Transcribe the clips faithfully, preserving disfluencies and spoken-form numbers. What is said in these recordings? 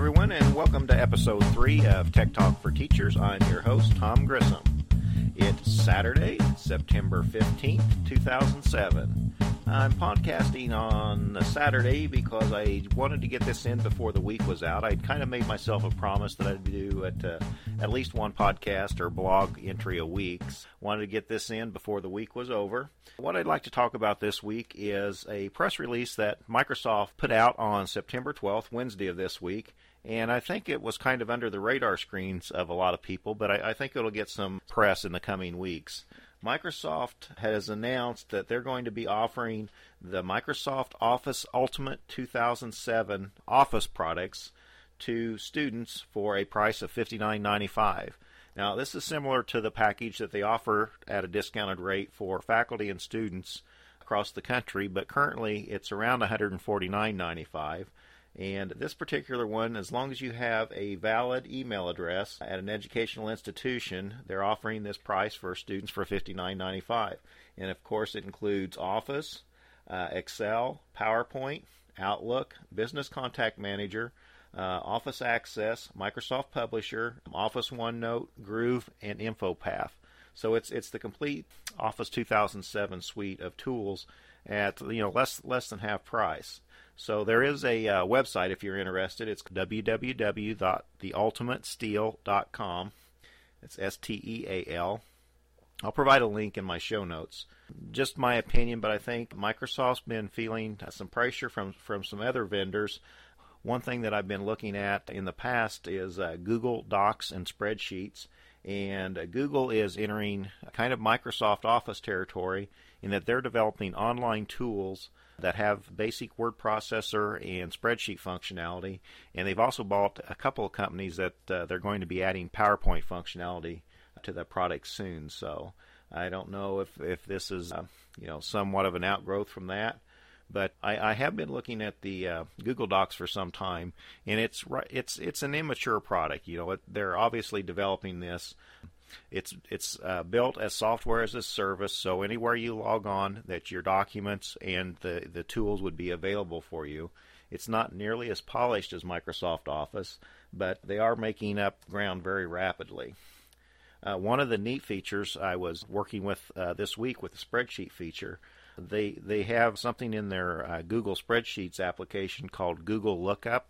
everyone, and welcome to episode three of Tech Talk for Teachers. I'm your host, Tom Grissom. It's Saturday, September fifteenth, two thousand seven. I'm podcasting on Saturday because I wanted to get this in before the week was out. I'd kind of made myself a promise that I'd do at, uh, at least one podcast or blog entry a week. Wanted to get this in before the week was over. What I'd like to talk about this week is a press release that Microsoft put out on September twelfth, Wednesday of this week. And I think it was kind of under the radar screens of a lot of people, but I, I think it'll get some press in the coming weeks. Microsoft has announced that they're going to be offering the Microsoft Office Ultimate two thousand seven Office products to students for a price of fifty-nine ninety-five. Now, this is similar to the package that they offer at a discounted rate for faculty and students across the country, but currently it's around one hundred forty-nine ninety-five. And this particular one, as long as you have a valid email address at an educational institution, they're offering this price for students for fifty-nine ninety-five. And of course, it includes Office, uh, Excel, PowerPoint, Outlook, Business Contact Manager, uh, Office Access, Microsoft Publisher, Office OneNote, Groove, and InfoPath. So it's it's the complete Office two thousand seven suite of tools at you know less less than half price. So there is a uh, website if you're interested. It's w w w dot the ultimate steal dot com. It's S T E A L. I'll provide a link in my show notes. Just my opinion, but I think Microsoft's been feeling some pressure from, from some other vendors. One thing that I've been looking at in the past is uh, Google Docs and spreadsheets. And uh, Google is entering kind of Microsoft Office territory in that they're developing online tools that have basic word processor and spreadsheet functionality, and they've also bought a couple of companies that uh, they're going to be adding PowerPoint functionality to the product soon. So I don't know if, if this is uh, you know somewhat of an outgrowth from that, but I, I have been looking at the uh, Google Docs for some time, and it's it's it's an immature product. You know, it, they're obviously developing this. It's it's uh, built as software as a service, so anywhere you log on, that your documents and the, the tools would be available for you. It's not nearly as polished as Microsoft Office, but they are making up ground very rapidly. Uh, one of the neat features I was working with uh, this week with the spreadsheet feature, they, they have something in their uh, Google Spreadsheets application called Google Lookup.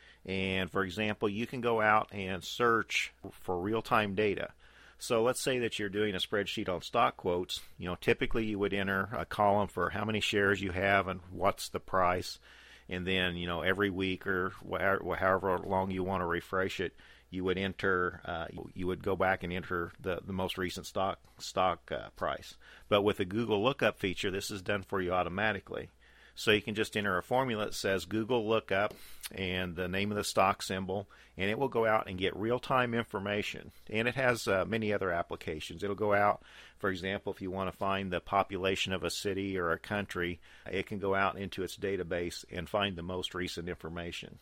And for example, you can go out and search for real-time data. So let's say that you're doing a spreadsheet on stock quotes. You know, typically you would enter a column for how many shares you have and what's the price. And then, you know, every week or however long you want to refresh it, you would enter, uh, you would go back and enter the, the most recent stock stock uh, price. But with the Google Lookup feature, this is done for you automatically. So you can just enter a formula that says Google Lookup and the name of the stock symbol, and it will go out and get real-time information. And it has uh, many other applications. It'll go out, for example, if you want to find the population of a city or a country, it can go out into its database and find the most recent information.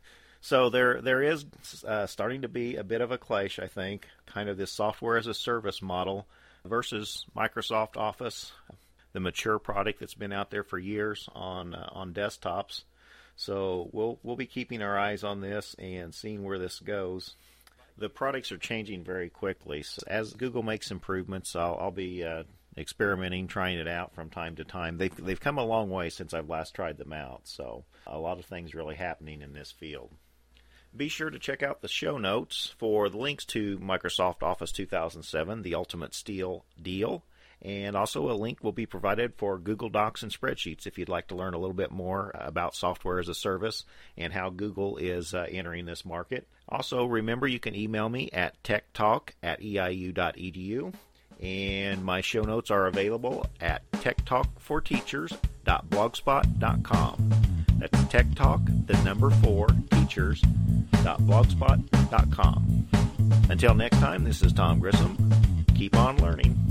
So there there is uh, starting to be a bit of a clash, I think, kind of this software as a service model versus Microsoft Office, the mature product that's been out there for years on uh, on desktops. So we'll we'll be keeping our eyes on this and seeing where this goes. The products are changing very quickly. So as Google makes improvements, I'll, I'll be uh, experimenting, trying it out from time to time. They've they've come a long way since I've last tried them out. So a lot of things really happening in this field. Be sure to check out the show notes for the links to Microsoft Office two thousand seven, the Ultimate Steal deal. And also a link will be provided for Google Docs and spreadsheets if you'd like to learn a little bit more about software as a service and how Google is uh, entering this market. Also, remember you can email me at techtalk at e i u dot e d u. And my show notes are available at tech talk for teachers dot blogspot dot com. That's techtalk, the number four, teachers dot blogspot dot com. Until next time, this is Tom Grissom. Keep on learning.